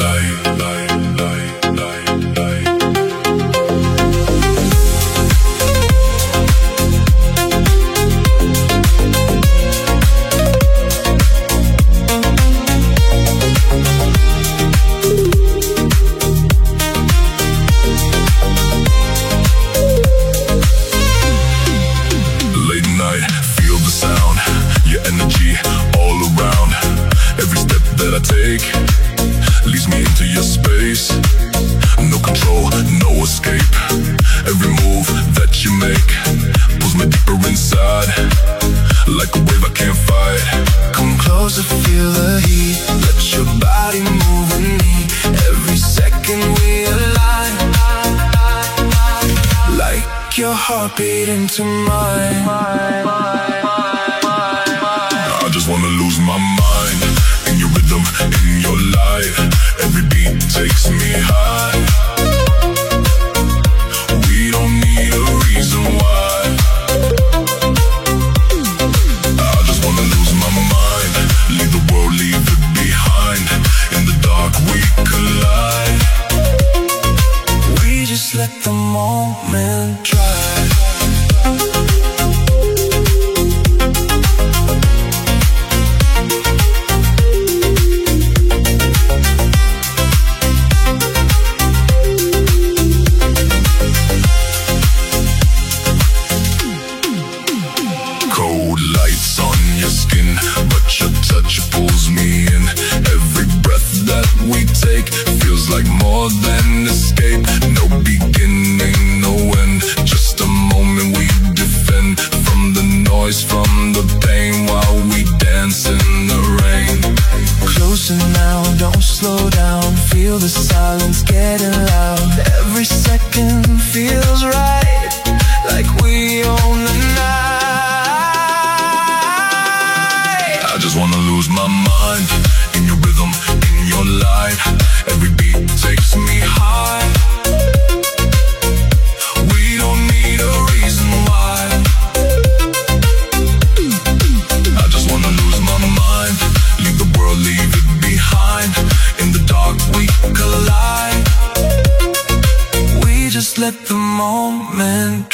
Take leads me into your space. No control, no escape. Every move that you make pulls me deeper inside. Like a wave I can't fight. Come closer, feel the heat. Let your body move with me. Every second we align. Like your heartbeat into mine. I just wanna lose my mind in your rhythm, in your life. Every beat takes me high. We don't need a reason why. I just wanna lose my mind. Leave the world, leave it behind. In the dark we collide. We just let the moment drive. Lights on your skin, but your touch pulls me in. Every breath that we take feels like more than escape. No beginning, no end, just a moment we defend. From the noise, from the pain, while we dance in the rain. Closer now, don't slow down. Feel the silence getting loud. Every second feels right, like we own the night. I just wanna lose my mind in your rhythm, in your life. Every beat takes me high. We don't need a reason why. I just wanna lose my mind. Leave the world, leave it behind. In the dark we collide. We just let the moment